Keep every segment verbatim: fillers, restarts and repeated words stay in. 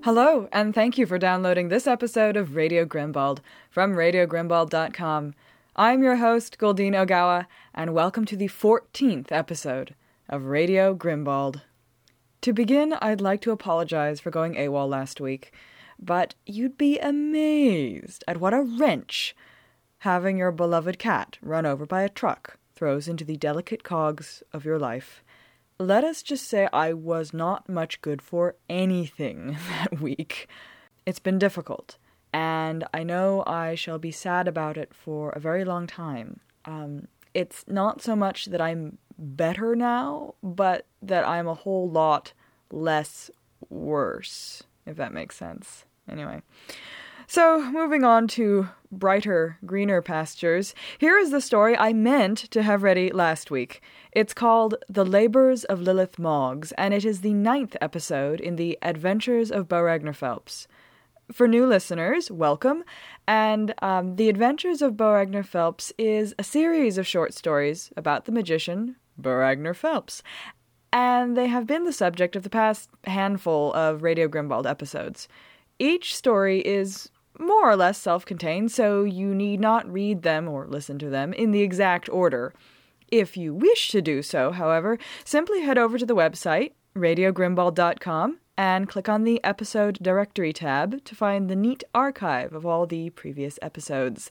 Hello, and thank you for downloading this episode of Radio Grimbald from radio grimbald dot com. I'm your host, Goldine Ogawa, and welcome to the fourteenth episode of Radio Grimbald. To begin, I'd like to apologize for going AWOL last week, but you'd be amazed at what a wrench having your beloved cat run over by a truck throws into the delicate cogs of your life. Let us just say I was not much good for anything that week. It's been difficult, and I know I shall be sad about it for a very long time. Um, it's not so much that I'm better now, but that I'm a whole lot less worse, if that makes sense. Anyway. So, moving on to brighter, greener pastures, here is the story I meant to have ready last week. It's called The Labours of Lilith Moggs, and it is the ninth episode in the Adventures of Bo Ragnar Phelps. For new listeners, welcome, and um, The Adventures of Bo Ragnar Phelps is a series of short stories about the magician, Bo Ragnar Phelps, and they have been the subject of the past handful of Radio Grimbald episodes. Each story is more or less self-contained, so you need not read them or listen to them in the exact order. If you wish to do so, however, simply head over to the website, radio grimbald dot com, and click on the Episode Directory tab to find the neat archive of all the previous episodes.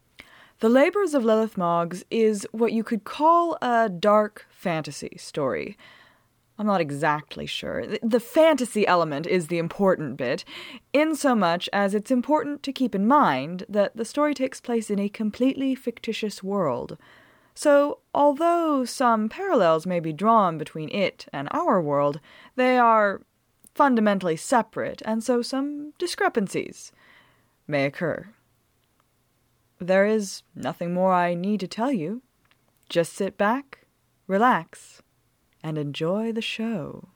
The Labours of Lilith Moggs is what you could call a dark fantasy story. I'm not exactly sure. The fantasy element is the important bit, insomuch as it's important to keep in mind that the story takes place in a completely fictitious world. So, although some parallels may be drawn between it and our world, they are fundamentally separate, and so some discrepancies may occur. There is nothing more I need to tell you. Just sit back, relax, and enjoy the show.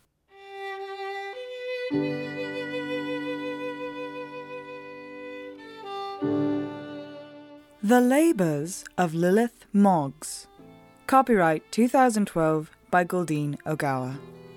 The Labours of Lilith Moggs. Copyright two thousand twelve by Goldine Ogawa.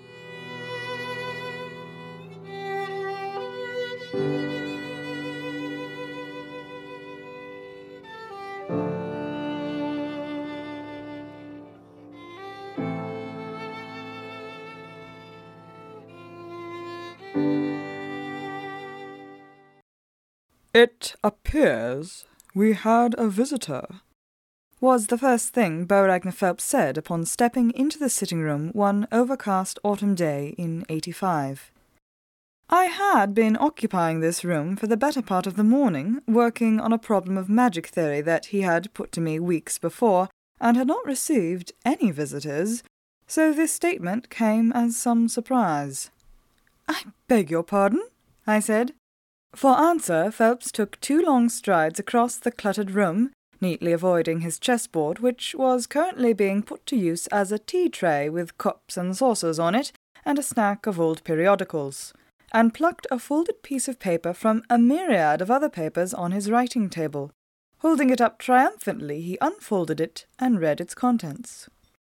"It appears we had a visitor," was the first thing Bo Ragnar Phelps said upon stepping into the sitting room one overcast autumn day in eighty-five. I had been occupying this room for the better part of the morning, working on a problem of magic theory that he had put to me weeks before, and had not received any visitors, so this statement came as some surprise. "I beg your pardon?" I said. For answer, Phelps took two long strides across the cluttered room, neatly avoiding his chessboard, which was currently being put to use as a tea tray with cups and saucers on it and a stack of old periodicals, and plucked a folded piece of paper from a myriad of other papers on his writing table. Holding it up triumphantly, he unfolded it and read its contents.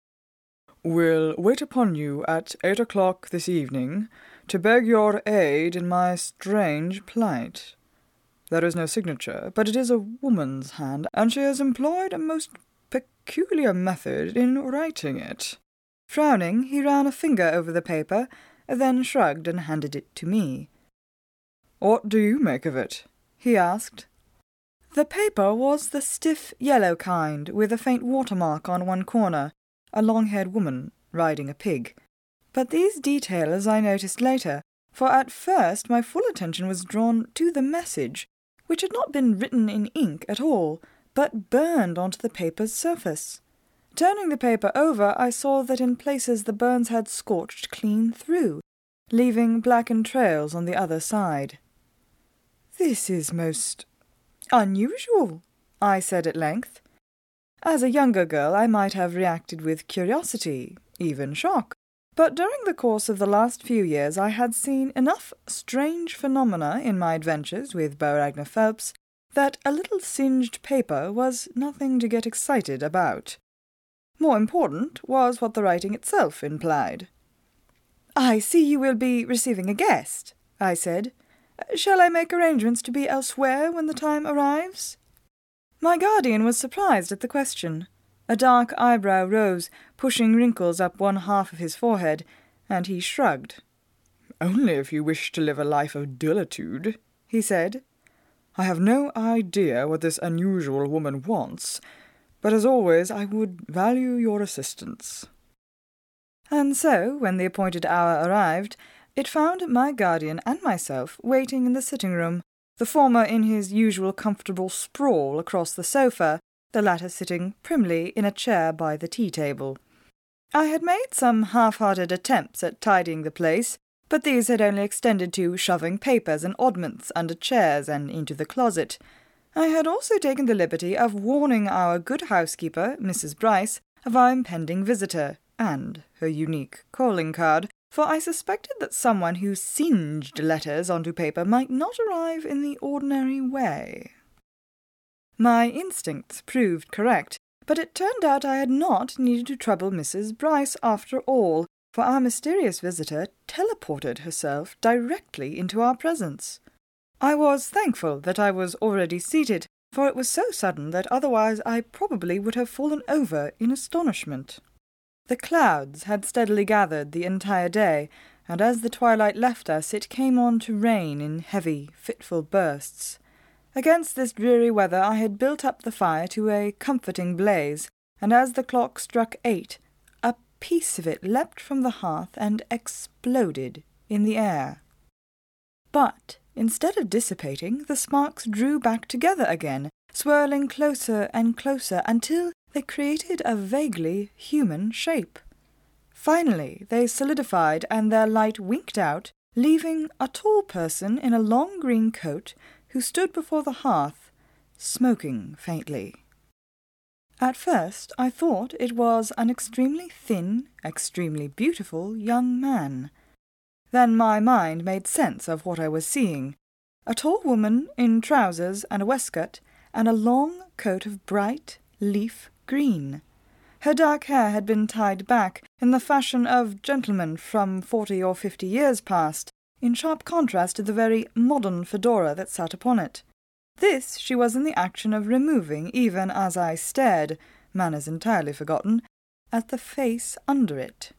"Will wait upon you at eight o'clock this evening to beg your aid in my strange plight. There is no signature, but it is a woman's hand, and she has employed a most peculiar method in writing it." Frowning, he ran a finger over the paper, then shrugged and handed it to me. "What do you make of it?" he asked. The paper was the stiff yellow kind, with a faint watermark on one corner, a long-haired woman riding a pig. But these details I noticed later, for at first my full attention was drawn to the message, which had not been written in ink at all, but burned onto the paper's surface. Turning the paper over, I saw that in places the burns had scorched clean through, leaving blackened trails on the other side. "This is most unusual," I said at length. As a younger girl, I might have reacted with curiosity, even shock, but during the course of the last few years I had seen enough strange phenomena in my adventures with Bo Ragnar Phelps that a little singed paper was nothing to get excited about. More important was what the writing itself implied. "I see you will be receiving a guest," I said. "Shall I make arrangements to be elsewhere when the time arrives?" My guardian was surprised at the question. A dark eyebrow rose, pushing wrinkles up one half of his forehead, and he shrugged. "Only if you wish to live a life of dullitude," he said. "I have no idea what this unusual woman wants, but as always I would value your assistance." And so, when the appointed hour arrived, it found my guardian and myself waiting in the sitting-room, the former in his usual comfortable sprawl across the sofa, the latter sitting primly in a chair by the tea-table. I had made some half-hearted attempts at tidying the place, but these had only extended to shoving papers and oddments under chairs and into the closet. I had also taken the liberty of warning our good housekeeper, Missus Bryce, of our impending visitor, and her unique calling card, for I suspected that someone who singed letters onto paper might not arrive in the ordinary way. My instincts proved correct, but it turned out I had not needed to trouble Missus Bryce after all, for our mysterious visitor teleported herself directly into our presence. I was thankful that I was already seated, for it was so sudden that otherwise I probably would have fallen over in astonishment. The clouds had steadily gathered the entire day, and as the twilight left us it came on to rain in heavy, fitful bursts. Against this dreary weather I had built up the fire to a comforting blaze, and as the clock struck eight, a piece of it leapt from the hearth and exploded in the air. But instead of dissipating, the sparks drew back together again, swirling closer and closer until they created a vaguely human shape. Finally they solidified and their light winked out, leaving a tall person in a long green coat who stood before the hearth, smoking faintly. At first I thought it was an extremely thin, extremely beautiful young man. Then my mind made sense of what I was seeing. A tall woman in trousers and a waistcoat, and a long coat of bright leaf green. Her dark hair had been tied back in the fashion of gentlemen from forty or fifty years past, in sharp contrast to the very modern fedora that sat upon it. This she was in the action of removing even as I stared, manners entirely forgotten, at the face under it.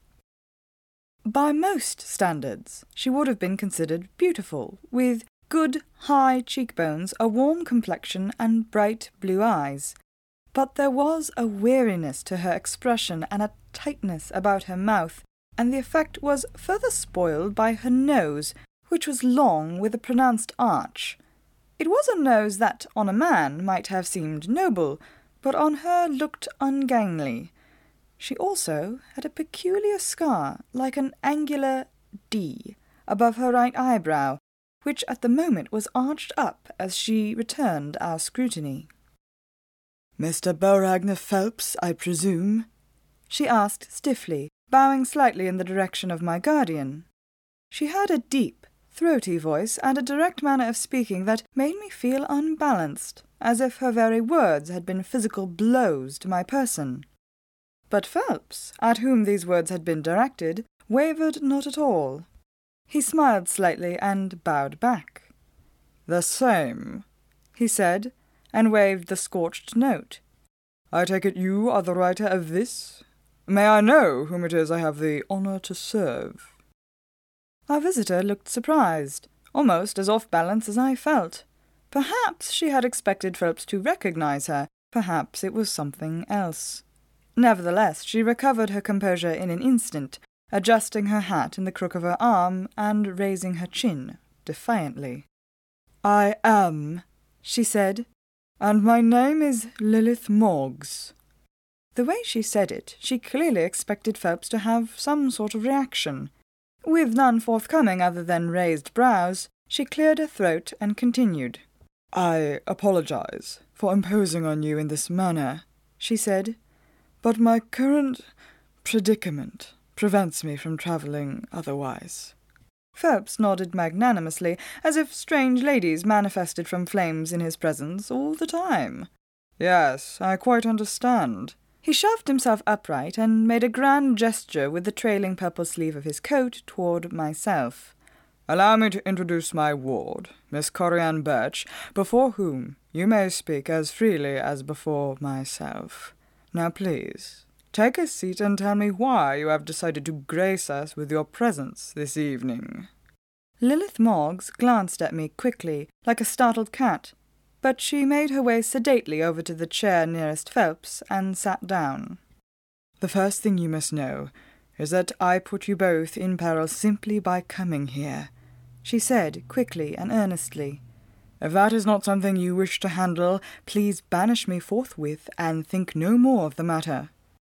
By most standards, she would have been considered beautiful, with good high cheekbones, a warm complexion, and bright blue eyes. But there was a weariness to her expression and a tightness about her mouth, and the effect was further spoiled by her nose, which was long with a pronounced arch. It was a nose that on a man might have seemed noble, but on her looked ungainly. She also had a peculiar scar, like an angular D, above her right eyebrow, which at the moment was arched up as she returned our scrutiny. "Mister Beauragner Phelps, I presume?" she asked stiffly, bowing slightly in the direction of my guardian. She had a deep, throaty voice and a direct manner of speaking that made me feel unbalanced, as if her very words had been physical blows to my person. But Phelps, at whom these words had been directed, wavered not at all. He smiled slightly and bowed back. "The same," he said, and waved the scorched note. "I take it you are the writer of this? May I know whom it is I have the honour to serve?" Our visitor looked surprised, almost as off-balance as I felt. Perhaps she had expected Phelps to recognize her, perhaps it was something else. Nevertheless, she recovered her composure in an instant, adjusting her hat in the crook of her arm and raising her chin defiantly. "I am," she said, "and my name is Lilith Moggs." The way she said it, she clearly expected Phelps to have some sort of reaction. With none forthcoming other than raised brows, she cleared her throat and continued. "I apologize for imposing on you in this manner," she said, "but my current predicament prevents me from travelling otherwise." Phelps nodded magnanimously, as if strange ladies manifested from flames in his presence all the time. "Yes, I quite understand." He shoved himself upright and made a grand gesture with the trailing purple sleeve of his coat toward myself. Allow me to introduce my ward, Miss Corianne Birch, before whom you may speak as freely as before myself. Now please, take a seat and tell me why you have decided to grace us with your presence this evening." Lilith Moggs glanced at me quickly, like a startled cat, but she made her way sedately over to the chair nearest Phelps and sat down. "The first thing you must know is that I put you both in peril simply by coming here," she said quickly and earnestly. "If that is not something you wish to handle, please banish me forthwith and think no more of the matter."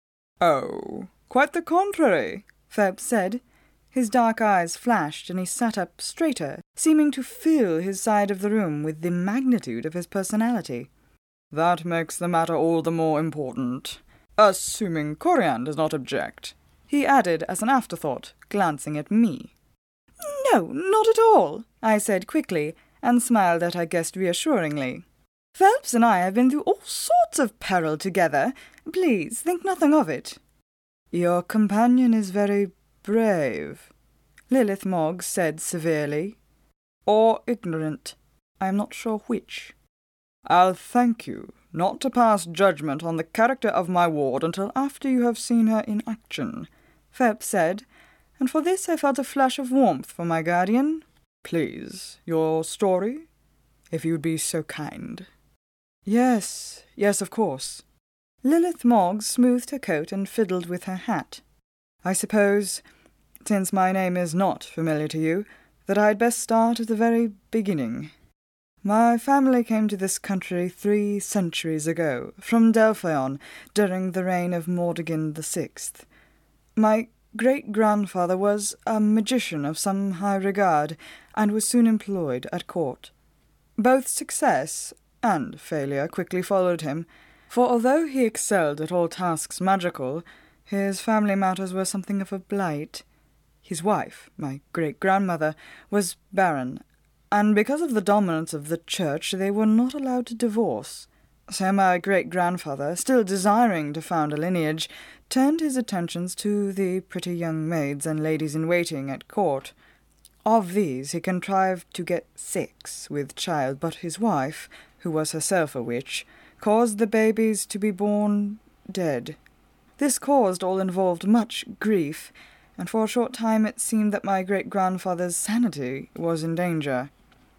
"Oh, quite the contrary," Phelps said. His dark eyes flashed and he sat up straighter, seeming to fill his side of the room with the magnitude of his personality. "That makes the matter all the more important. Assuming Corianne does not object," he added as an afterthought, glancing at me. "No, not at all," I said quickly, and smiled at our guest reassuringly. "Phelps and I have been through all sorts of peril together. Please think nothing of it." "Your companion is very brave," Lilith Moggs said severely. "Or ignorant. I am not sure which. I'll thank you not to pass judgment on the character of my ward until after you have seen her in action," Phelps said, and for this I felt a flush of warmth for my guardian. "Please, your story, if you'd be so kind." "Yes, yes, of course." Lilith Moggs smoothed her coat and fiddled with her hat. "I suppose, since my name is not familiar to you, that I'd best start at the very beginning. My family came to this country three centuries ago, from Delphion, during the reign of Mordegon the Sixth. My great-grandfather was a magician of some high regard, and was soon employed at court. Both success and failure quickly followed him, for although he excelled at all tasks magical, his family matters were something of a blight. His wife, my great-grandmother, was barren, and because of the dominance of the church they were not allowed to divorce. So my great-grandfather, still desiring to found a lineage, turned his attentions to the pretty young maids and ladies-in-waiting at court. Of these he contrived to get six with child, but his wife, who was herself a witch, caused the babies to be born dead. This caused all involved much grief, and for a short time it seemed that my great-grandfather's sanity was in danger.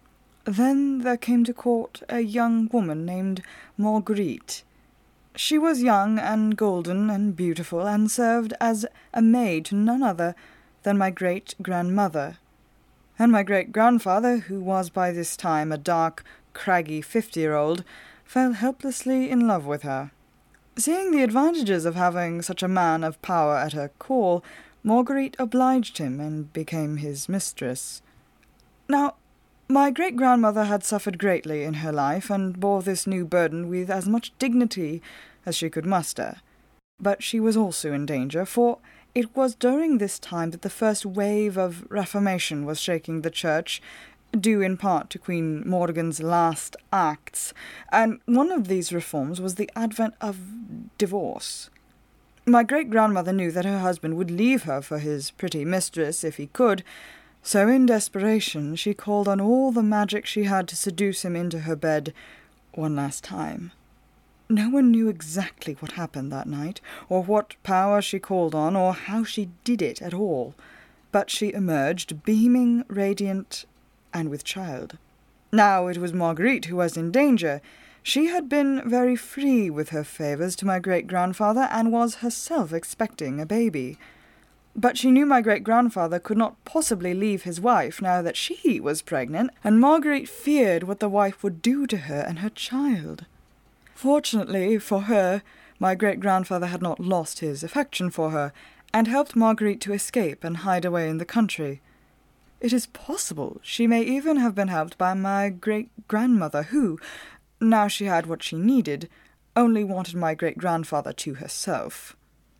Then there came to court a young woman named Marguerite. She was young and golden and beautiful, and served as a maid to none other than my great-grandmother. And my great-grandfather, who was by this time a dark, craggy fifty-year-old, fell helplessly in love with her. Seeing the advantages of having such a man of power at her call, Marguerite obliged him and became his mistress. Now, my great-grandmother had suffered greatly in her life, and bore this new burden with as much dignity as she could muster. But she was also in danger, for it was during this time that the first wave of Reformation was shaking the church, due in part to Queen Mordegon's last acts, and one of these reforms was the advent of divorce. My great-grandmother knew that her husband would leave her for his pretty mistress if he could, so in desperation she called on all the magic she had to seduce him into her bed one last time. No one knew exactly what happened that night, or what power she called on, or how she did it at all, but she emerged beaming, radiant, and with child. Now it was Marguerite who was in danger. She had been very free with her favours to my great-grandfather, and was herself expecting a baby. But she knew my great-grandfather could not possibly leave his wife now that she was pregnant, and Marguerite feared what the wife would do to her and her child. Fortunately for her, my great-grandfather had not lost his affection for her, and helped Marguerite to escape and hide away in the country. It is possible she may even have been helped by my great-grandmother, who, now she had what she needed, only wanted my great-grandfather to herself.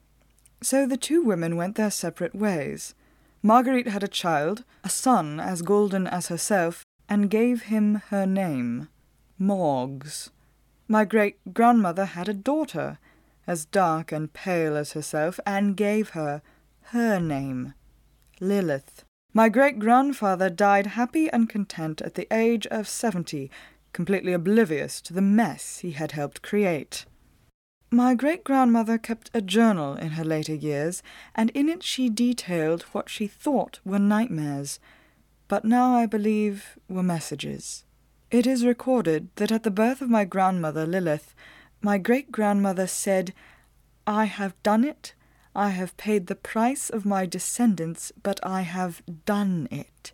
So the two women went their separate ways. Marguerite had a child, a son as golden as herself, and gave him her name, Moggs. My great-grandmother had a daughter, as dark and pale as herself, and gave her her name, Lilith. My great-grandfather died happy and content at the age of seventy, completely oblivious to the mess he had helped create. My great-grandmother kept a journal in her later years, and in it she detailed what she thought were nightmares, but now I believe were messages. It is recorded that at the birth of my grandmother Lilith, my great-grandmother said, "I have done it. I have paid the price of my descendants, but I have done it."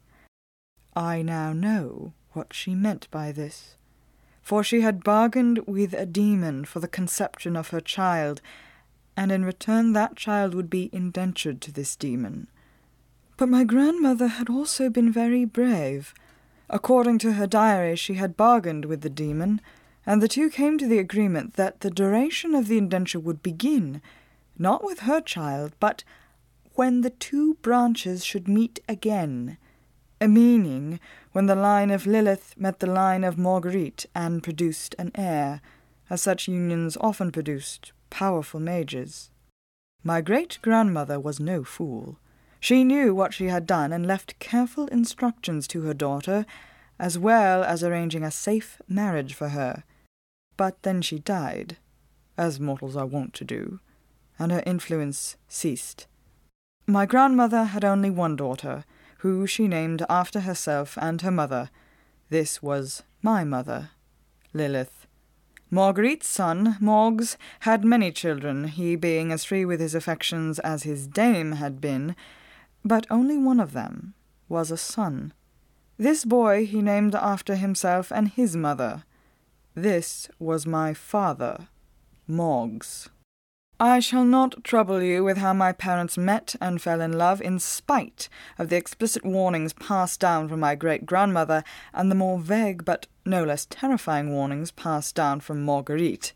I now know what she meant by this, for she had bargained with a demon for the conception of her child, and in return that child would be indentured to this demon. But my grandmother had also been very brave. According to her diary, she had bargained with the demon, and the two came to the agreement that the duration of the indenture would begin, not with her child, but when the two branches should meet again, meaning when the line of Lilith met the line of Marguerite and produced an heir, as such unions often produced powerful mages. My great-grandmother was no fool. She knew what she had done and left careful instructions to her daughter, as well as arranging a safe marriage for her. But then she died, as mortals are wont to do, and her influence ceased. My grandmother had only one daughter, who she named after herself and her mother. This was my mother, Lilith. Marguerite's son, Moggs, had many children, he being as free with his affections as his dame had been, but only one of them was a son. This boy he named after himself and his mother. This was my father, Moggs. I shall not trouble you with how my parents met and fell in love, in spite of the explicit warnings passed down from my great-grandmother and the more vague but no less terrifying warnings passed down from Marguerite.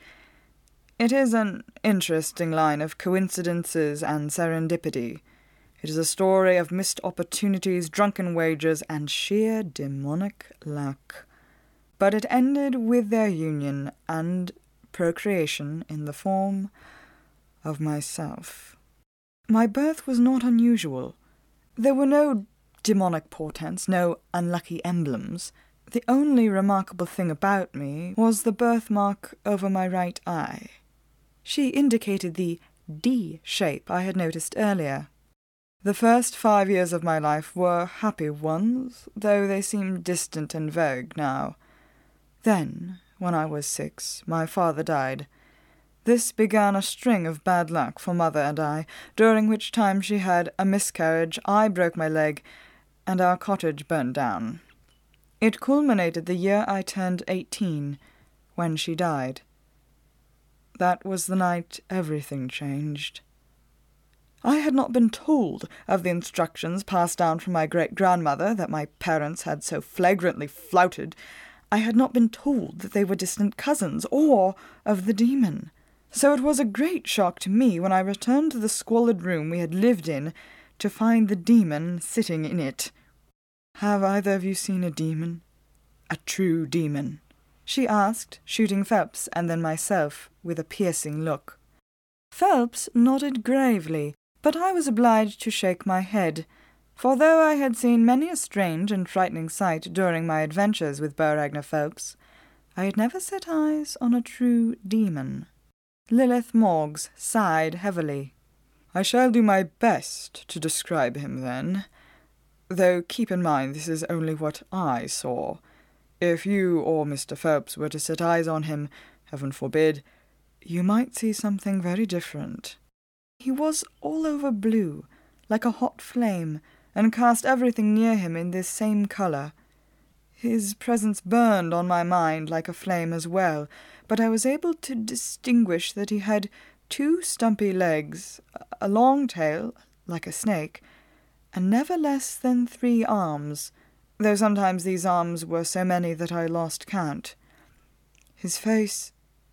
It is an interesting line of coincidences and serendipity. It is a story of missed opportunities, drunken wagers, and sheer demonic luck. But it ended with their union and procreation in the form of myself. My birth was not unusual. There were no demonic portents, no unlucky emblems. The only remarkable thing about me was the birthmark over my right eye. She indicated the D shape I had noticed earlier. The first five years of my life were happy ones, though they seem distant and vague now. Then, when I was six, my father died. This began a string of bad luck for Mother and I, during which time she had a miscarriage, I broke my leg, and our cottage burned down. It culminated the year I turned eighteen, when she died. That was the night everything changed. I had not been told of the instructions passed down from my great-grandmother that my parents had so flagrantly flouted. I had not been told that they were distant cousins, or of the demon. So it was a great shock to me when I returned to the squalid room we had lived in to find the demon sitting in it. "Have either of you seen a demon? A true demon?" she asked, shooting Phelps and then myself with a piercing look. Phelps nodded gravely, but I was obliged to shake my head, for though I had seen many a strange and frightening sight during my adventures with Beauregner Phelps, I had never set eyes on a true demon. Lilith Moggs sighed heavily. "I shall do my best to describe him, then. Though keep in mind this is only what I saw. If you or Mister Phelps were to set eyes on him, heaven forbid, you might see something very different. He was all over blue, like a hot flame, and cast everything near him in this same colour. His presence burned on my mind like a flame as well, but I was able to distinguish that he had two stumpy legs, a long tail, like a snake, and never less than three arms, though sometimes these arms were so many that I lost count. His face...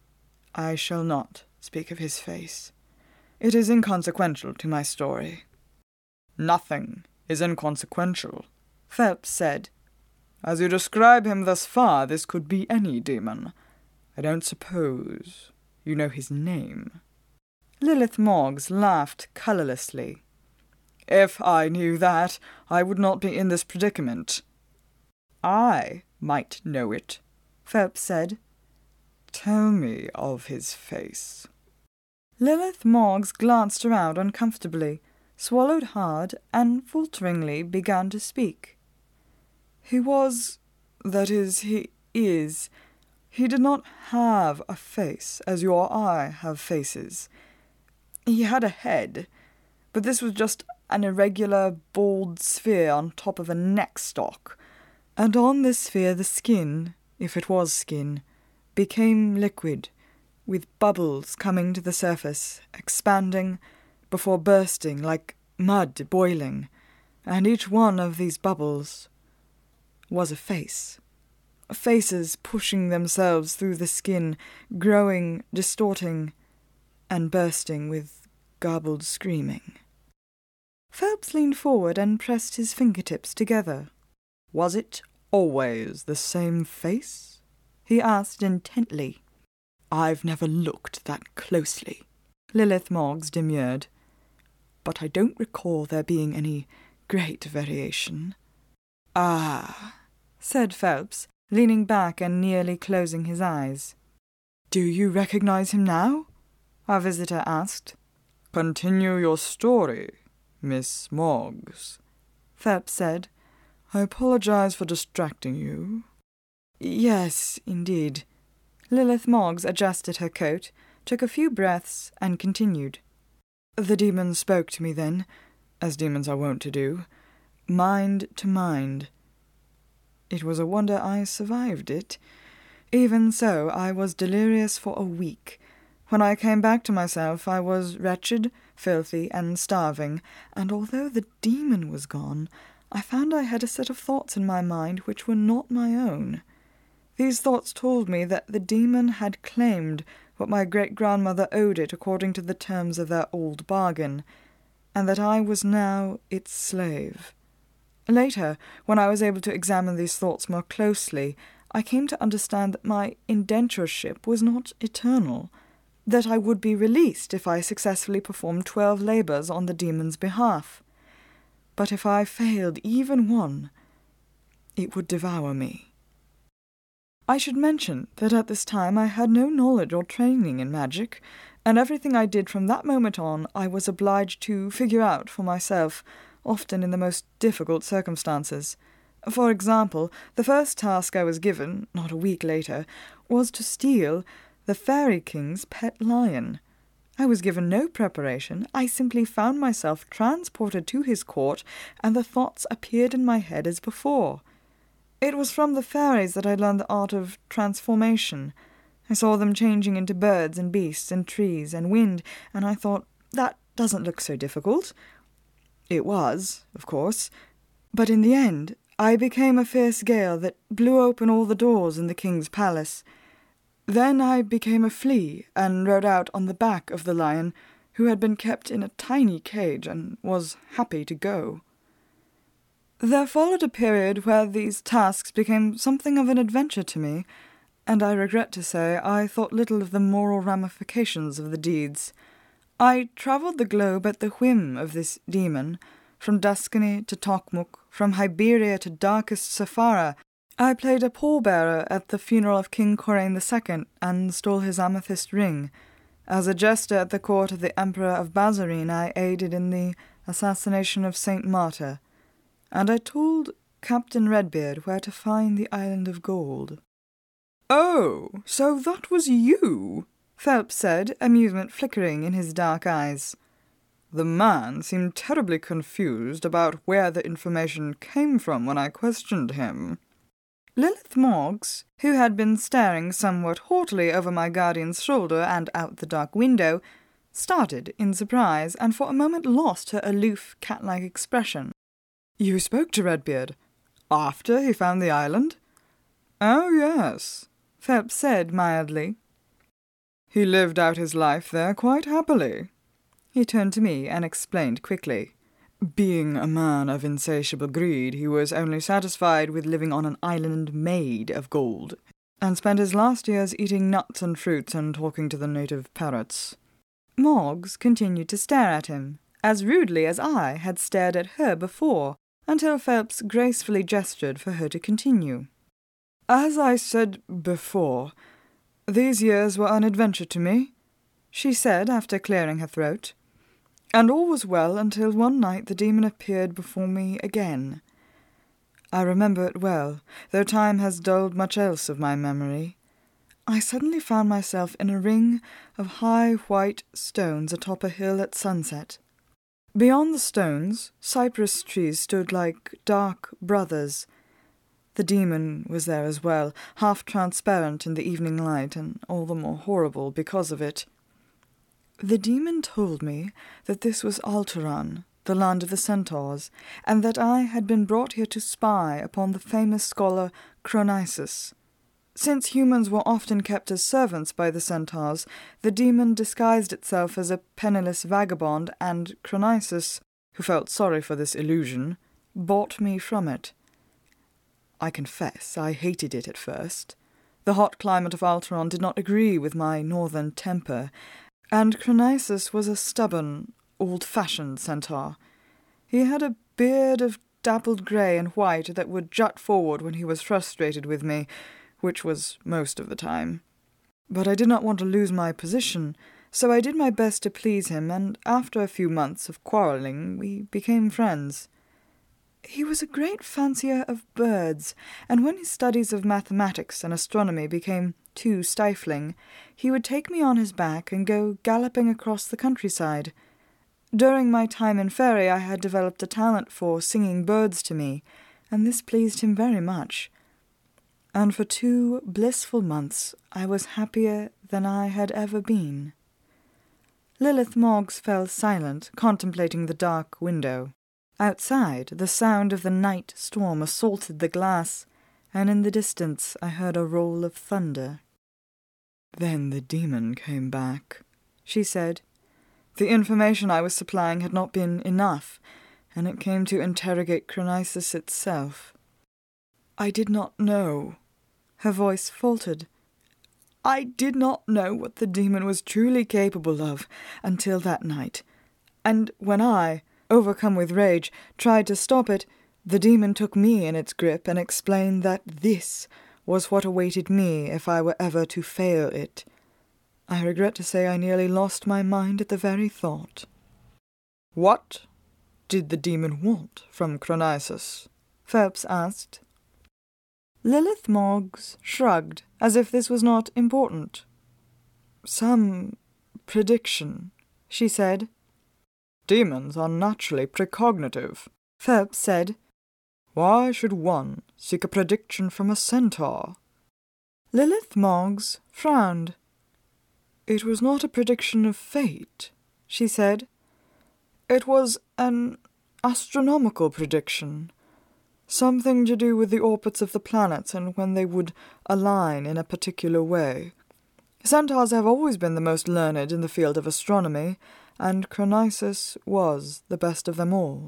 I shall not speak of his face. It is inconsequential to my story." "Nothing is inconsequential," Phelps said. "As you describe him thus far, this could be any demon. I don't suppose you know his name." Lilith Moggs laughed colourlessly. If I knew that, I would not be in this predicament." "I might know it," Phelps said. "Tell me of his face." Lilith Moggs glanced around uncomfortably, swallowed hard, and falteringly began to speak. "He was, that is, he is, he did not have a face as you or I have faces. He had a head, but this was just an irregular, bald sphere on top of a neck stalk, and on this sphere the skin, if it was skin, became liquid, with bubbles coming to the surface, expanding, before bursting like mud boiling, and each one of these bubbles was a face. Faces pushing themselves through the skin, growing, distorting, and bursting with garbled screaming." Phelps leaned forward and pressed his fingertips together. "Was it always the same face?" he asked intently. "I've never looked that closely," Lilith Moggs demurred, "but I don't recall there being any great variation." "Ah," said Phelps, leaning back and nearly closing his eyes. "Do you recognize him now?" our visitor asked. "Continue your story, Miss Moggs," Phelps said. "I apologize for distracting you." "Yes, indeed." Lilith Moggs adjusted her coat, took a few breaths, and continued. "The demon spoke to me then, as demons are wont to do, mind to mind. It was a wonder I survived it. Even so, I was delirious for a week. When I came back to myself, I was wretched, filthy, and starving, and although the demon was gone, I found I had a set of thoughts in my mind which were not my own. These thoughts told me that the demon had claimed what my great-grandmother owed it according to the terms of their old bargain, and that I was now its slave. Later, when I was able to examine these thoughts more closely, I came to understand that my indentureship was not eternal, that I would be released if I successfully performed twelve labours on the demon's behalf. But if I failed even one, it would devour me. I should mention that at this time I had no knowledge or training in magic, and everything I did from that moment on I was obliged to figure out for myself, often in the most difficult circumstances. For example, the first task I was given, not a week later, was to steal the Fairy King's pet lion. I was given no preparation. I simply found myself transported to his court, and the thoughts appeared in my head as before. It was from the fairies that I learned the art of transformation. I saw them changing into birds and beasts and trees and wind, and I thought, that doesn't look so difficult. It was, of course, but in the end I became a fierce gale that blew open all the doors in the king's palace. Then I became a flea and rode out on the back of the lion, who had been kept in a tiny cage and was happy to go. There followed a period where these tasks became something of an adventure to me, and I regret to say I thought little of the moral ramifications of the deeds. I travelled the globe at the whim of this demon, from Tuscany to Tokmuk, from Hiberia to darkest Safara. I played a pallbearer at the funeral of King Corain the Second and stole his amethyst ring. As a jester at the court of the Emperor of Bazarine, I aided in the assassination of Saint Martyr, and I told Captain Redbeard where to find the Island of Gold. "Oh, so that was you," Phelps said, amusement flickering in his dark eyes. The man seemed terribly confused about where the information came from when I questioned him. Lilith Moggs, who had been staring somewhat haughtily over my guardian's shoulder and out the dark window, started in surprise and for a moment lost her aloof, cat-like expression. "You spoke to Redbeard? After he found the island?" "Oh, yes," Phelps said mildly. "He lived out his life there quite happily." He turned to me and explained quickly. Being a man of insatiable greed, he was only satisfied with living on an island made of gold, and spent his last years eating nuts and fruits and talking to the native parrots. Moggs continued to stare at him, as rudely as I had stared at her before, until Phelps gracefully gestured for her to continue. "As I said before, these years were an adventure to me," she said after clearing her throat. "And all was well until one night the demon appeared before me again. I remember it well, though time has dulled much else of my memory. I suddenly found myself in a ring of high white stones atop a hill at sunset. Beyond the stones, cypress trees stood like dark brothers. The demon was there as well, half transparent in the evening light, and all the more horrible because of it. The demon told me that this was Alteron, the land of the centaurs, and that I had been brought here to spy upon the famous scholar Chronisus. Since humans were often kept as servants by the centaurs, the demon disguised itself as a penniless vagabond, and Chronisus, who felt sorry for this illusion, bought me from it. I confess I hated it at first. The hot climate of Alteron did not agree with my northern temper, and Chronisus was a stubborn, old-fashioned centaur. He had a beard of dappled grey and white that would jut forward when he was frustrated with me, which was most of the time. But I did not want to lose my position, so I did my best to please him, and after a few months of quarrelling, we became friends. He was a great fancier of birds, and when his studies of mathematics and astronomy became too stifling, he would take me on his back and go galloping across the countryside. During my time in Fairy I had developed a talent for singing birds to me, and this pleased him very much. And for two blissful months I was happier than I had ever been. Lilith Moggs fell silent, contemplating the dark window. Outside, the sound of the night storm assaulted the glass, and in the distance I heard a roll of thunder. "Then the demon came back," she said. "The information I was supplying had not been enough, and it came to interrogate Chronisus itself. I did not know." Her voice faltered. "I did not know what the demon was truly capable of until that night, and when I, overcome with rage, tried to stop it, the demon took me in its grip and explained that this was what awaited me if I were ever to fail it. I regret to say I nearly lost my mind at the very thought." "What did the demon want from Chronisus?" Phelps asked. Lilith Moggs shrugged, as if this was not important. "Some prediction," she said. "Demons are naturally precognitive," Phelps said. "Why should one seek a prediction from a centaur?" Lilith Moggs frowned. "It was not a prediction of fate," she said. "It was an astronomical prediction. Something to do with the orbits of the planets and when they would align in a particular way. Centaurs have always been the most learned in the field of astronomy, and Chronisus was the best of them all."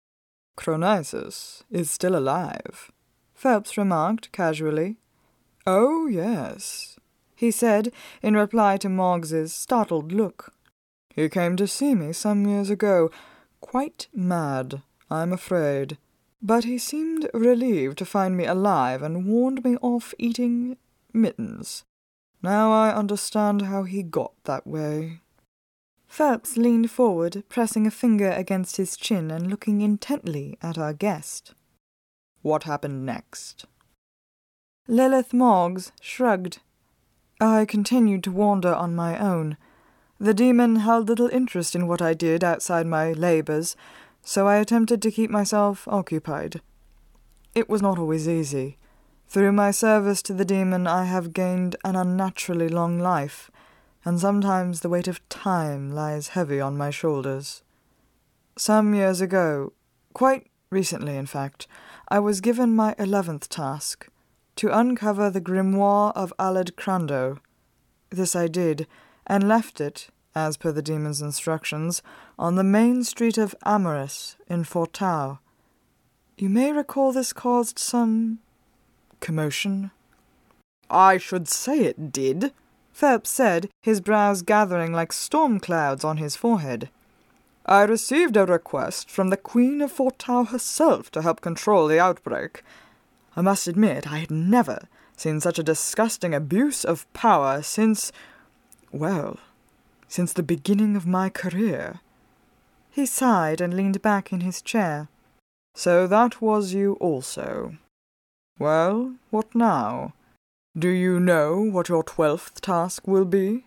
"Chronisus is still alive," Phelps remarked casually. "Oh, yes," he said, in reply to Moggs's startled look. "He came to see me some years ago, quite mad, I'm afraid. But he seemed relieved to find me alive and warned me off eating mittens. Now I understand how he got that way." Phelps leaned forward, pressing a finger against his chin and looking intently at our guest. "What happened next?" Lilith Moggs shrugged. "I continued to wander on my own. The demon held little interest in what I did outside my labours, so I attempted to keep myself occupied. It was not always easy. Through my service to the demon I have gained an unnaturally long life, and sometimes the weight of time lies heavy on my shoulders. Some years ago, quite recently in fact, I was given my eleventh task, to uncover the grimoire of Aled Crando. This I did, and left it, as per the demon's instructions, on the main street of Amaris in Fortau. You may recall this caused some commotion." "I should say it did," Phelps said, his brows gathering like storm clouds on his forehead. I received a request from the Queen of Fortau herself to help control the outbreak. I must admit I had never seen such a disgusting abuse of power since, well, since the beginning of my career." He sighed and leaned back in his chair. "So that was you also. Well, what now? Do you know what your twelfth task will be?"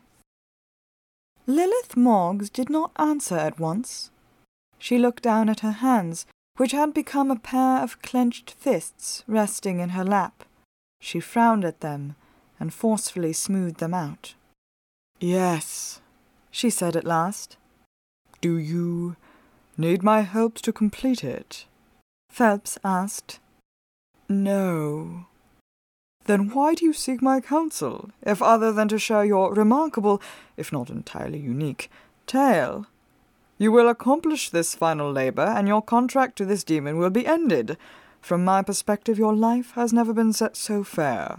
Lilith Moggs did not answer at once. She looked down at her hands, which had become a pair of clenched fists resting in her lap. She frowned at them and forcefully smoothed them out. "Yes," she said at last. "Do you need my help to complete it?" Phelps asked. "No." "Then why do you seek my counsel, if other than to share your remarkable, if not entirely unique, tale? You will accomplish this final labor, and your contract to this demon will be ended. From my perspective, your life has never been set so fair."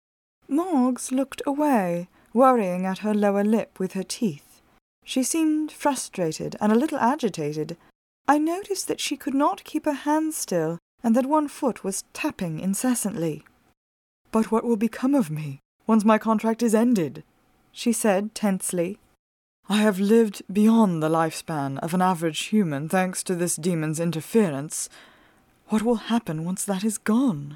Moggs looked away, worrying at her lower lip with her teeth. She seemed frustrated and a little agitated. I noticed that she could not keep her hands still, and that one foot was tapping incessantly. "But what will become of me once my contract is ended?" she said tensely. "I have lived beyond the lifespan of an average human thanks to this demon's interference. What will happen once that is gone?"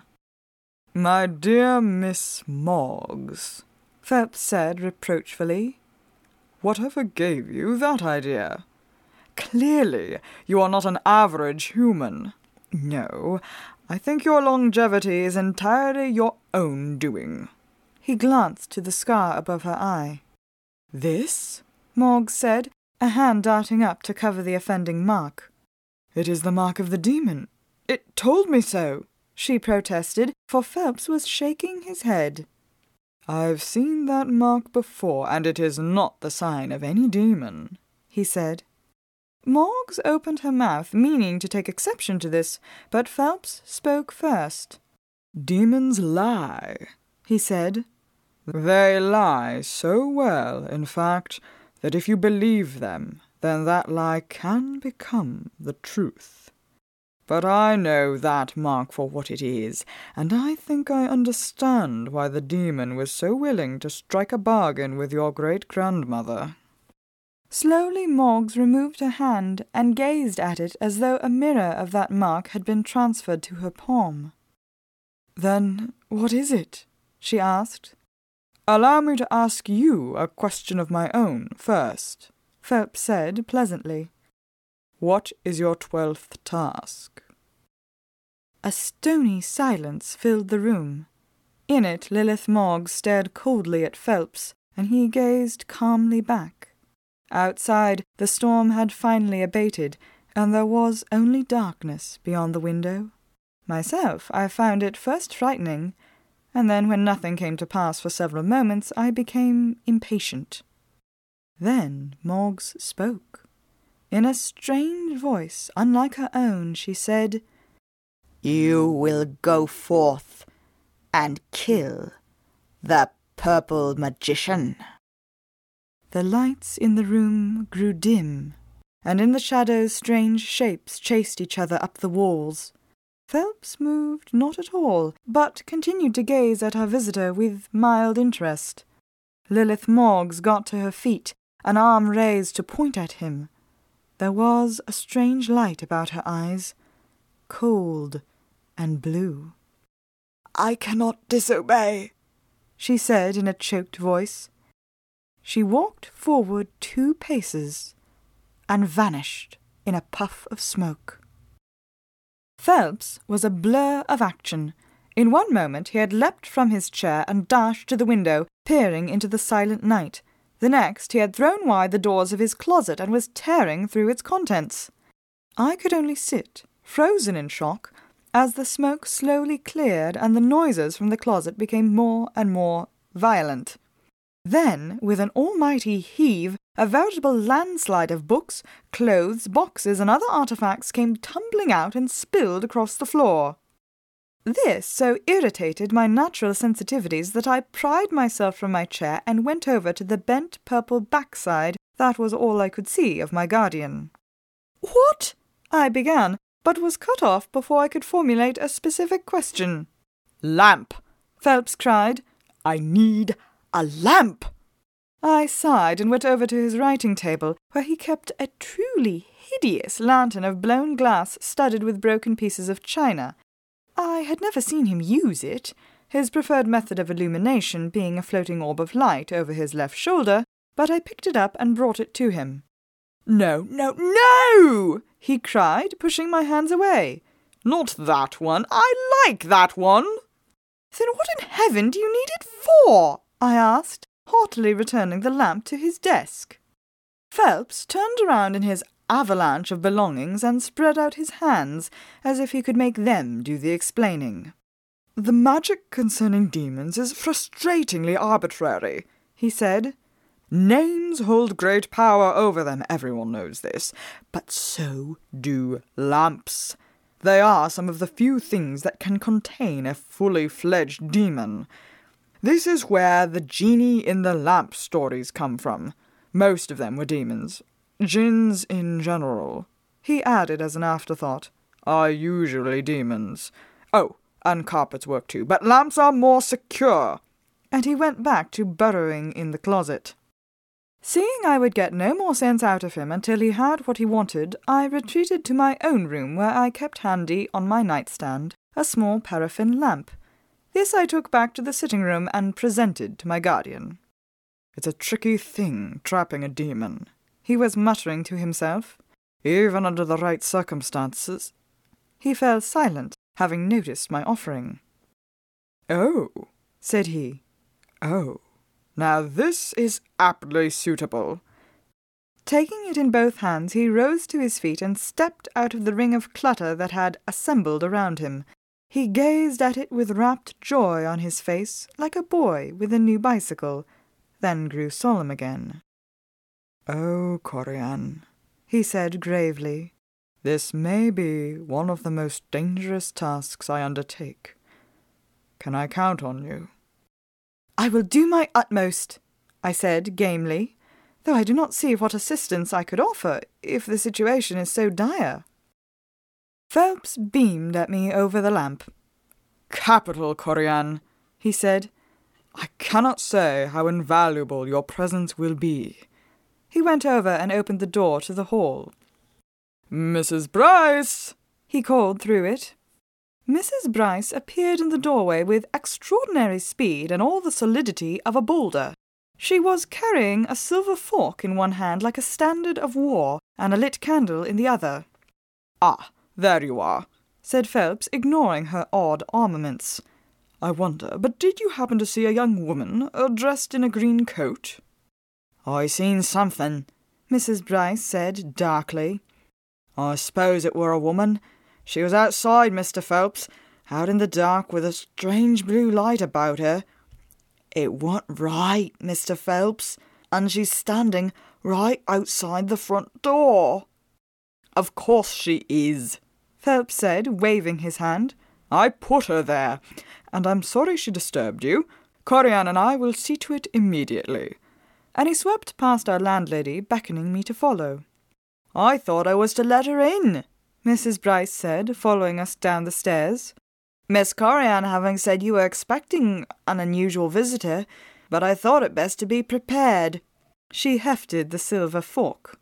"My dear Miss Moggs," Phelps said reproachfully, "whatever gave you that idea? Clearly you are not an average human. No, I think your longevity is entirely your own doing." He glanced to the scar above her eye. "This?" Moggs said, a hand darting up to cover the offending mark. "It is the mark of the demon. It told me so," she protested, for Phelps was shaking his head. "I've seen that mark before, and it is not the sign of any demon," he said. Moggs opened her mouth, meaning to take exception to this, but Phelps spoke first. "Demons lie," he said. "They lie so well, in fact, that if you believe them, then that lie can become the truth. But I know that mark for what it is, and I think I understand why the demon was so willing to strike a bargain with your great-grandmother." Slowly Moggs removed her hand and gazed at it as though a mirror of that mark had been transferred to her palm. "Then what is it?" she asked. "Allow me to ask you a question of my own first," Phelps said pleasantly. "What is your twelfth task?" A stony silence filled the room. In it Lilith Moggs stared coldly at Phelps, and he gazed calmly back. Outside, the storm had finally abated, and there was only darkness beyond the window. Myself, I found it first frightening, and then when nothing came to pass for several moments, I became impatient. Then Moggs spoke. In a strange voice, unlike her own, she said, "You will go forth and kill the purple magician." The lights in the room grew dim, and in the shadows strange shapes chased each other up the walls. Phelps moved not at all, but continued to gaze at our visitor with mild interest. Lilith Moggs got to her feet, an arm raised to point at him. There was a strange light about her eyes, cold and blue. "I cannot disobey," she said in a choked voice. She walked forward two paces and vanished in a puff of smoke. Phelps was a blur of action. In one moment he had leapt from his chair and dashed to the window, peering into the silent night. The next he had thrown wide the doors of his closet and was tearing through its contents. I could only sit, frozen in shock, as the smoke slowly cleared and the noises from the closet became more and more violent. Then, with an almighty heave, a veritable landslide of books, clothes, boxes, and other artifacts came tumbling out and spilled across the floor. This so irritated my natural sensitivities that I pried myself from my chair and went over to the bent purple backside that was all I could see of my guardian. What? I began, but was cut off before I could formulate a specific question. Lamp, Phelps cried. I need a lamp. I sighed and went over to his writing table, where he kept a truly hideous lantern of blown glass studded with broken pieces of china. I had never seen him use it, his preferred method of illumination being a floating orb of light over his left shoulder, but I picked it up and brought it to him. No, no, no! He cried, pushing my hands away. Not that one. I like that one. Then what in heaven do you need it for? I asked, haughtily returning the lamp to his desk. Phelps turned around in his avalanche of belongings and spread out his hands as if he could make them do the explaining. The magic concerning demons is frustratingly arbitrary, he said. Names hold great power over them, everyone knows this, but so do lamps. They are some of the few things that can contain a fully fledged demon. This is where the genie in the lamp stories come from. Most of them were demons. Jinns in general, he added as an afterthought, are usually demons. Oh, and carpets work too, but lamps are more secure. And he went back to burrowing in the closet. Seeing I would get no more sense out of him until he had what he wanted, I retreated to my own room, where I kept handy on my nightstand a small paraffin lamp. This I took back to the sitting room and presented to my guardian. It's a tricky thing, trapping a demon, he was muttering to himself. Even under the right circumstances. He fell silent, having noticed my offering. Oh, said he. Oh, now this is aptly suitable. Taking it in both hands, he rose to his feet and stepped out of the ring of clutter that had assembled around him. He gazed at it with rapt joy on his face, like a boy with a new bicycle, then grew solemn again. Oh, Corian, he said gravely, this may be one of the most dangerous tasks I undertake. Can I count on you? I will do my utmost, I said gamely, though I do not see what assistance I could offer if the situation is so dire. Phelps beamed at me over the lamp. Capital, Corian, he said. I cannot say how invaluable your presence will be. He went over and opened the door to the hall. Missus Bryce, he called through it. Missus Bryce appeared in the doorway with extraordinary speed and all the solidity of a boulder. She was carrying a silver fork in one hand like a standard of war, and a lit candle in the other. Ah, there you are, said Phelps, ignoring her odd armaments. I wonder, but did you happen to see a young woman, uh, dressed in a green coat? I seen something, Missus Bryce said darkly. I suppose it were a woman. She was outside, Mister Phelps, out in the dark with a strange blue light about her. It warn't right, Mister Phelps, and she's standing right outside the front door. Of course she is, Phelps said, waving his hand. I put her there, and I'm sorry she disturbed you. Corian and I will see to it immediately. And he swept past our landlady, beckoning me to follow. I thought I was to let her in, Missus Bryce said, following us down the stairs. Miss Corian having said you were expecting an unusual visitor, but I thought it best to be prepared. She hefted the silver fork.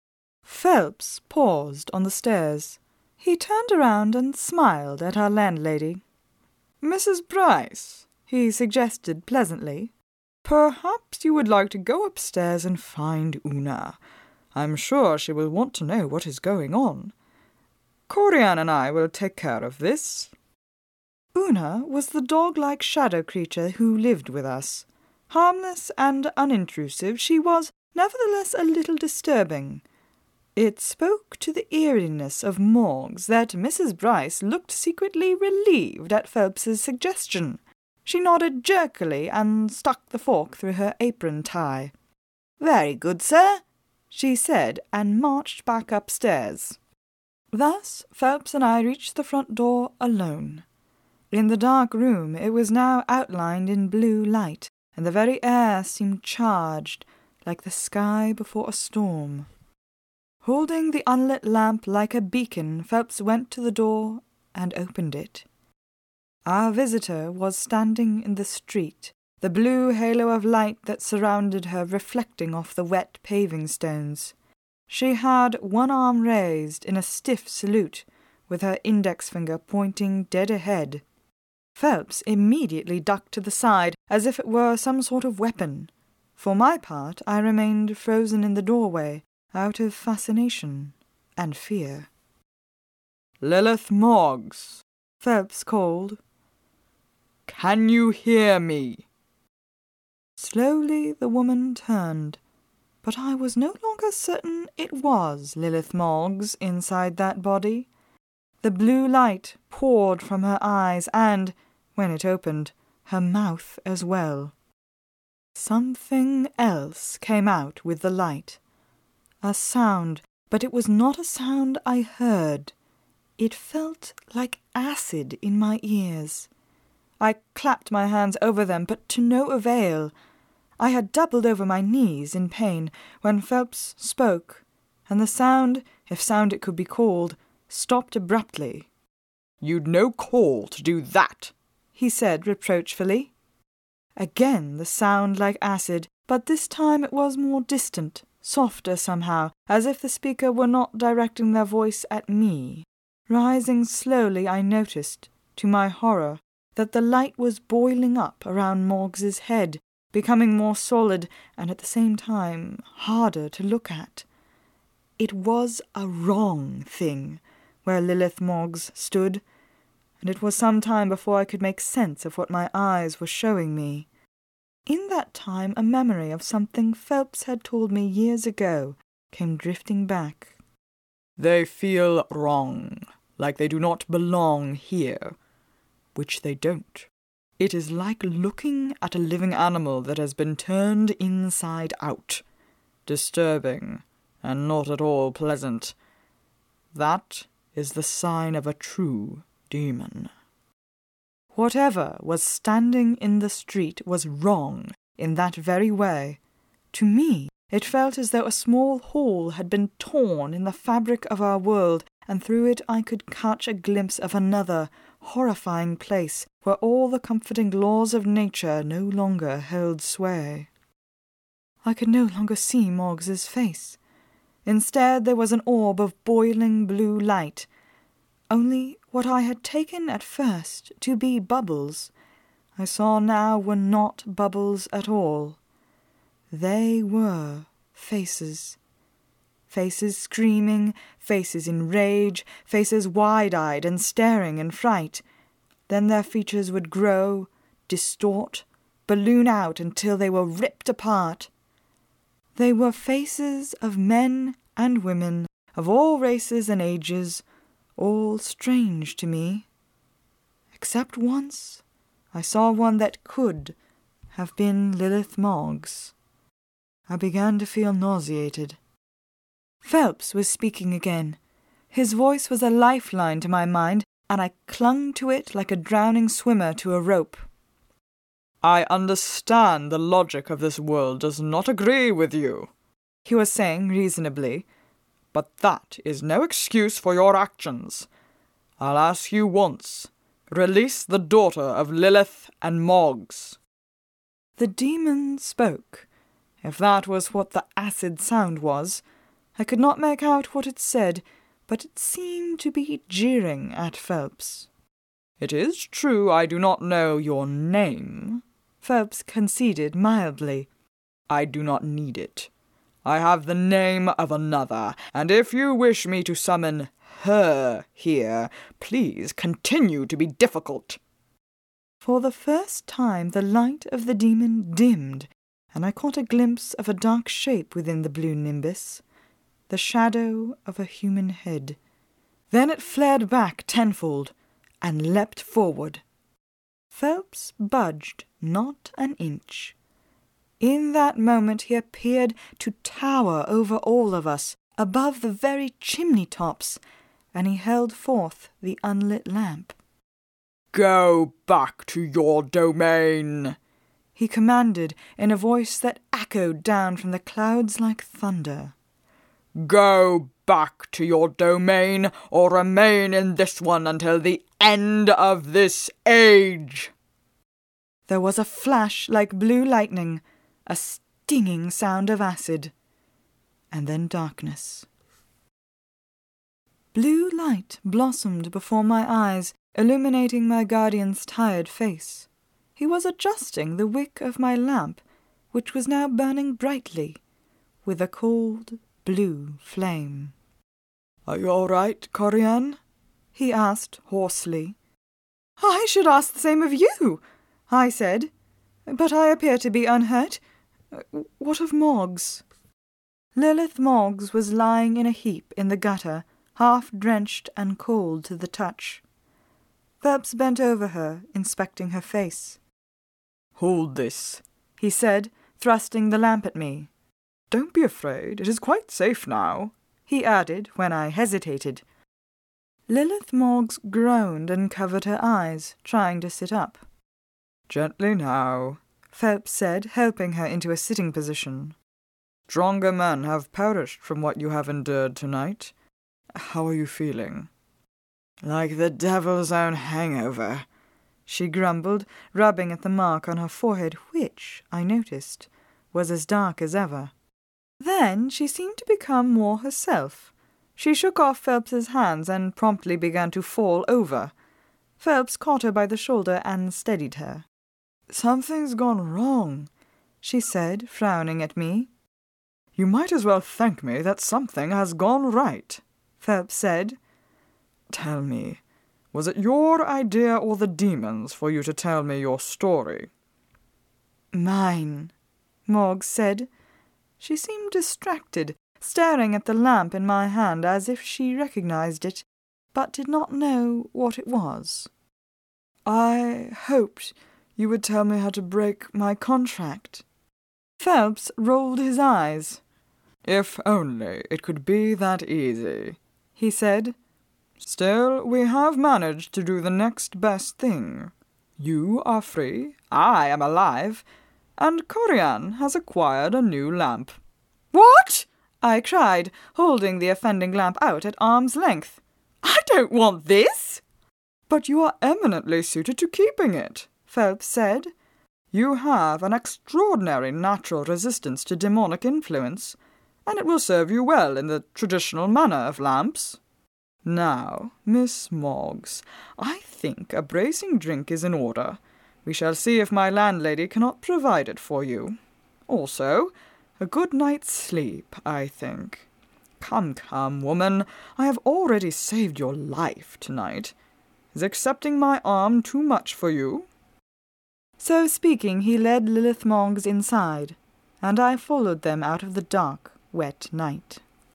Phelps paused on the stairs. He turned around and smiled at our landlady. Missus Bryce, he suggested pleasantly, perhaps you would like to go upstairs and find Una. I'm sure she will want to know what is going on. Corian and I will take care of this. Una was the dog-like shadow creature who lived with us. Harmless and unintrusive, she was nevertheless a little disturbing. It spoke to the eeriness of morgues that Missus Bryce looked secretly relieved at Phelps's suggestion. She nodded jerkily and stuck the fork through her apron tie. Very good, sir, she said, and marched back upstairs. Thus Phelps and I reached the front door alone. In the dark room it was now outlined in blue light, and the very air seemed charged, like the sky before a storm. Holding the unlit lamp like a beacon, Phelps went to the door and opened it. Our visitor was standing in the street, the blue halo of light that surrounded her reflecting off the wet paving stones. She had one arm raised in a stiff salute, with her index finger pointing dead ahead. Phelps immediately ducked to the side, as if it were some sort of weapon. For my part, I remained frozen in the doorway, out of fascination and fear. "Lilith Moggs," Phelps called. "Can you hear me?" Slowly the woman turned, but I was no longer certain it was Lilith Moggs inside that body. The blue light poured from her eyes and, when it opened, her mouth as well. Something else came out with the light. A sound, but it was not a sound I heard. It felt like acid in my ears. I clapped my hands over them, but to no avail. I had doubled over my knees in pain when Phelps spoke, and the sound, if sound it could be called, stopped abruptly. "You'd no call to do that," he said reproachfully. Again the sound like acid, but this time it was more distant, softer somehow, as if the speaker were not directing their voice at me. Rising slowly, I noticed, to my horror, that the light was boiling up around Moggs's head, becoming more solid and at the same time harder to look at. It was a wrong thing where Lilith Moggs stood, and it was some time before I could make sense of what my eyes were showing me. In that time a memory of something Phelps had told me years ago came drifting back. "They feel wrong, like they do not belong here, which they don't. It is like looking at a living animal that has been turned inside out. Disturbing, and not at all pleasant. That is the sign of a true demon." Whatever was standing in the street was wrong in that very way. To me, it felt as though a small hole had been torn in the fabric of our world, and through it I could catch a glimpse of another, horrifying place where all the comforting laws of nature no longer held sway. I could no longer see Moggs's face. Instead there was an orb of boiling blue light. Only what I had taken at first to be bubbles, I saw now were not bubbles at all. They were faces. Faces screaming, faces in rage, faces wide-eyed and staring in fright. Then their features would grow, distort, balloon out until they were ripped apart. They were faces of men and women, of all races and ages, all strange to me. Except once I saw one that could have been Lilith Moggs. I began to feel nauseated. Phelps was speaking again. His voice was a lifeline to my mind, and I clung to it like a drowning swimmer to a rope. "I understand the logic of this world does not agree with you," he was saying reasonably, "but that is no excuse for your actions. I'll ask you once. Release the daughter of Lilith and Moggs." The demon spoke, if that was what the acid sound was. I could not make out what it said, but it seemed to be jeering at Phelps. "It is true I do not know your name," Phelps conceded mildly. "I do not need it. I have the name of another, and if you wish me to summon her here, please continue to be difficult." For the first time the light of the demon dimmed, and I caught a glimpse of a dark shape within the blue nimbus, the shadow of a human head. Then it flared back tenfold, and leapt forward. Phelps budged not an inch. In that moment he appeared to tower over all of us, above the very chimney-tops, and he held forth the unlit lamp. "Go back to your domain," he commanded in a voice that echoed down from the clouds like thunder. Go back to your domain, or remain in this one until the end of this age." There was a flash like blue lightning, a stinging sound of acid, and then darkness. Blue light blossomed before my eyes, illuminating my guardian's tired face. He was adjusting the wick of my lamp, which was now burning brightly, with a cold blue flame. "Are you all right, Corian?" he asked hoarsely. "I should ask the same of you," I said, "but I appear to be unhurt. What of Moggs?" Lilith Moggs was lying in a heap in the gutter, half drenched and cold to the touch. Phelps bent over her, inspecting her face. "Hold this," he said, thrusting the lamp at me. "Don't be afraid, it is quite safe now," he added when I hesitated. Lilith Moggs groaned and covered her eyes, trying to sit up. "Gently now," Phelps said, helping her into a sitting position. "Stronger men have perished from what you have endured tonight. How are you feeling?" "Like the devil's own hangover," she grumbled, rubbing at the mark on her forehead, which, I noticed, was as dark as ever. Then she seemed to become more herself. She shook off Phelps's hands and promptly began to fall over. Phelps caught her by the shoulder and steadied her. "Something's gone wrong," she said, frowning at me. "You might as well thank me that something has gone right," Phelps said. "Tell me, was it your idea or the demon's for you to tell me your story?" "Mine," Moggs said. She seemed distracted, staring at the lamp in my hand as if she recognized it, but did not know what it was. "I hoped you would tell me how to break my contract." Phelps rolled his eyes. "If only it could be that easy," he said. "Still, we have managed to do the next best thing. You are free, I am alive, and Corian has acquired a new lamp." "What?" I cried, holding the offending lamp out at arm's length. "I don't want this!" "But you are eminently suited to keeping it," Phelps said. "You have an extraordinary natural resistance to demonic influence, and it will serve you well in the traditional manner of lamps. Now, Miss Moggs, I think a bracing drink is in order. We shall see if my landlady cannot provide it for you. Also, a good night's sleep, I think. Come, come, woman, I have already saved your life tonight. Is accepting my arm too much for you?" So speaking, he led Lilith Moggs inside, and I followed them out of the dark, wet night.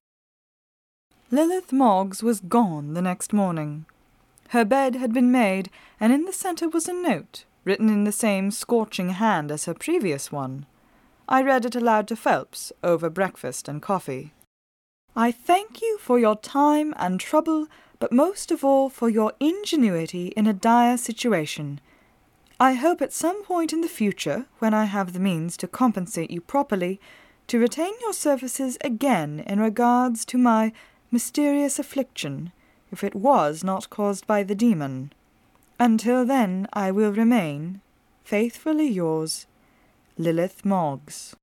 Lilith Moggs was gone the next morning. Her bed had been made, and in the centre was a note, written in the same scorching hand as her previous one. I read it aloud to Phelps over breakfast and coffee. "I thank you for your time and trouble, but most of all for your ingenuity in a dire situation. I hope at some point in the future, when I have the means to compensate you properly, to retain your services again in regards to my mysterious affliction, if it was not caused by the demon. Until then I will remain, faithfully yours, Lilith Moggs."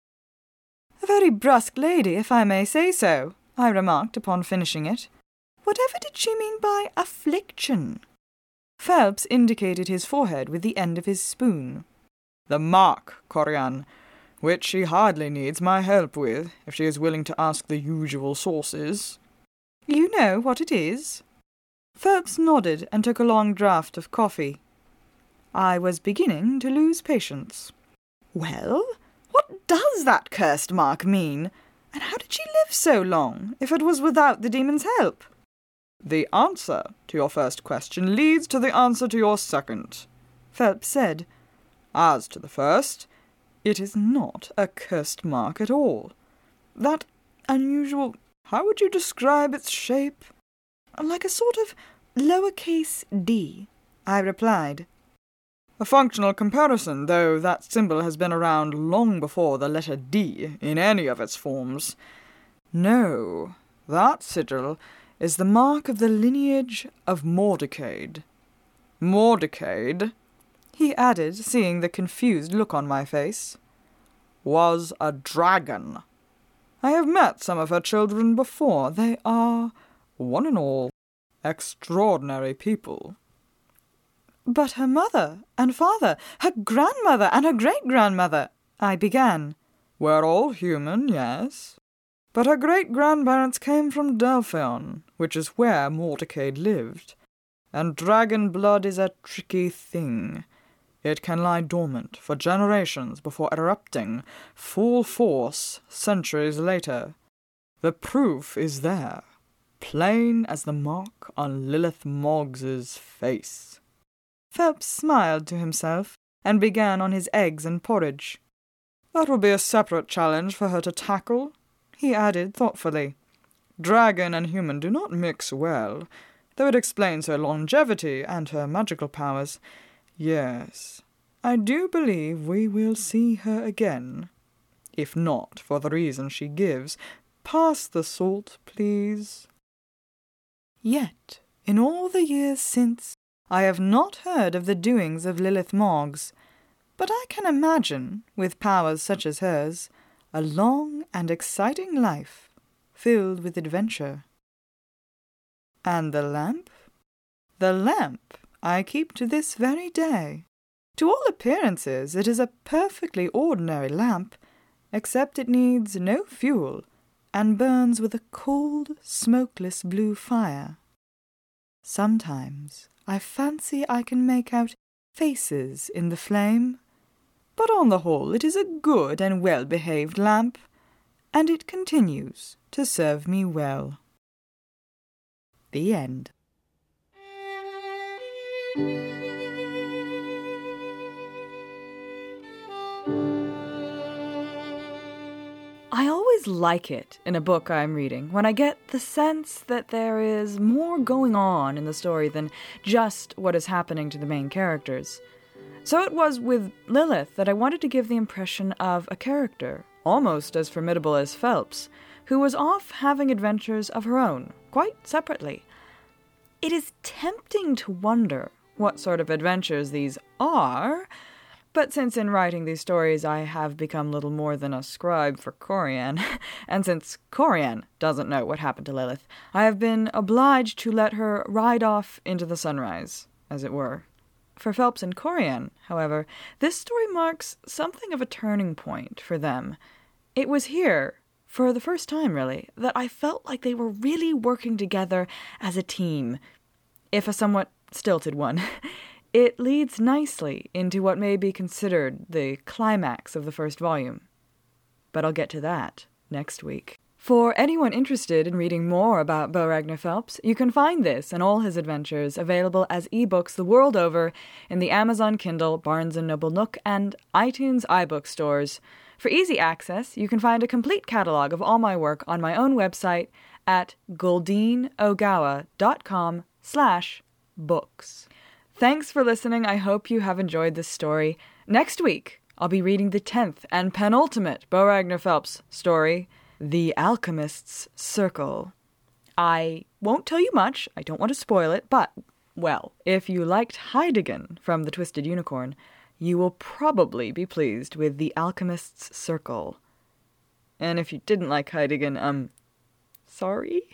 "A very brusque lady, if I may say so," I remarked upon finishing it. "Whatever did she mean by affliction?" Phelps indicated his forehead with the end of his spoon. "The mark, Corian, which she hardly needs my help with, if she is willing to ask the usual sources." "You know what it is?" Phelps nodded and took a long draught of coffee. I was beginning to lose patience. "Well, what does that cursed mark mean? And how did she live so long, if it was without the demon's help?" "The answer to your first question leads to the answer to your second," Phelps said. "As to the first, it is not a cursed mark at all. That unusual, how would you describe its shape?" "Like a sort of lowercase d," I replied. "A functional comparison, though that symbol has been around long before the letter D in any of its forms. No, that sigil is the mark of the lineage of Mordecade. Mordecade, he added, seeing the confused look on my face, was a dragon. I have met some of her children before. They are, one and all, extraordinary people. But her mother and father, her grandmother and her great-grandmother, I began. We're all human, yes. But her great-grandparents came from Delphion, which is where Mordecade lived. And dragon blood is a tricky thing. It can lie dormant for generations before erupting, full force, centuries later. The proof is there, plain as the mark on Lilith Moggs's face. Phelps smiled to himself, and began on his eggs and porridge. That will be a separate challenge for her to tackle, he added thoughtfully. Dragon and human do not mix well, though it explains her longevity and her magical powers. Yes, I do believe we will see her again. If not for the reason she gives, pass the salt, please. Yet, in all the years since, I have not heard of the doings of Lilith Moggs, but I can imagine, with powers such as hers, a long and exciting life, filled with adventure. And the lamp? The lamp I keep to this very day. To all appearances it is a perfectly ordinary lamp, except it needs no fuel, and burns with a cold, smokeless blue fire. Sometimes I fancy I can make out faces in the flame, but on the whole it is a good and well-behaved lamp, and it continues to serve me well. The end. I always like it in a book I'm reading when I get the sense that there is more going on in the story than just what is happening to the main characters. So it was with Lilith that I wanted to give the impression of a character, almost as formidable as Phelps, who was off having adventures of her own, quite separately. It is tempting to wonder what sort of adventures these are, but since in writing these stories I have become little more than a scribe for Corian, and since Corian doesn't know what happened to Lilith, I have been obliged to let her ride off into the sunrise, as it were. For Phelps and Corian, however, this story marks something of a turning point for them. It was here, for the first time really, that I felt like they were really working together as a team, if a somewhat stilted one. It leads nicely into what may be considered the climax of the first volume. But I'll get to that next week. For anyone interested in reading more about Bo Ragnar Phelps, you can find this and all his adventures available as ebooks the world over in the Amazon Kindle, Barnes and Noble Nook, and iTunes iBook stores. For easy access, you can find a complete catalog of all my work on my own website at goldeenogawa.com slash books. Thanks for listening. I hope you have enjoyed this story. Next week, I'll be reading the tenth and penultimate Bo Ragnar Phelps story, The Alchemist's Circle. I won't tell you much. I don't want to spoil it, but, well, if you liked Heideggen from The Twisted Unicorn, you will probably be pleased with The Alchemist's Circle. And if you didn't like Heideggen, um, sorry?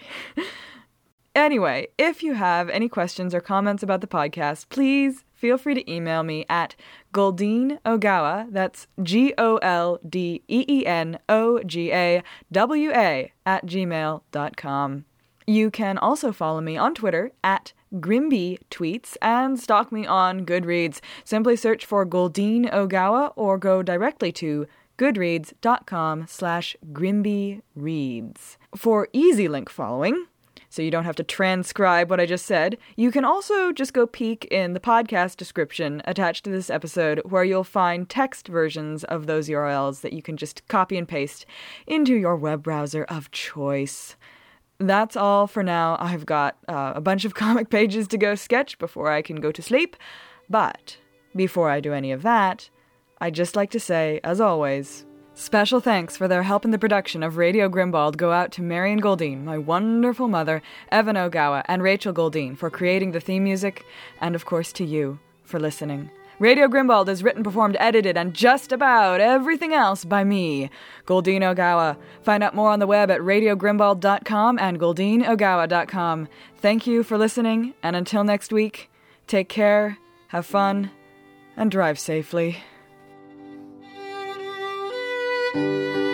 Anyway, if you have any questions or comments about the podcast, please feel free to email me at goldeenogawa, that's G O L D E E N O G A W A, at gmail dot com. You can also follow me on Twitter at Grimby Tweets and stalk me on Goodreads. Simply search for Goldeen Ogawa or go directly to goodreads.com slash Grimby Reads. For easy link following, so you don't have to transcribe what I just said, you can also just go peek in the podcast description attached to this episode, where you'll find text versions of those U R Ls that you can just copy and paste into your web browser of choice. That's all for now. I've got uh, a bunch of comic pages to go sketch before I can go to sleep, but before I do any of that, I'd just like to say, as always, Special thanks for their help in the production of Radio Grimbald go out to Marion Goldine, my wonderful mother, Evan Ogawa, and Rachel Goldine for creating the theme music, and of course to you for listening. Radio Grimbald is written, performed, edited, and just about everything else by me, Goldine Ogawa. Find out more on the web at radio grimbald dot com and goldine ogawa dot com. Thank you for listening, and until next week, take care, have fun, and drive safely. Thank you.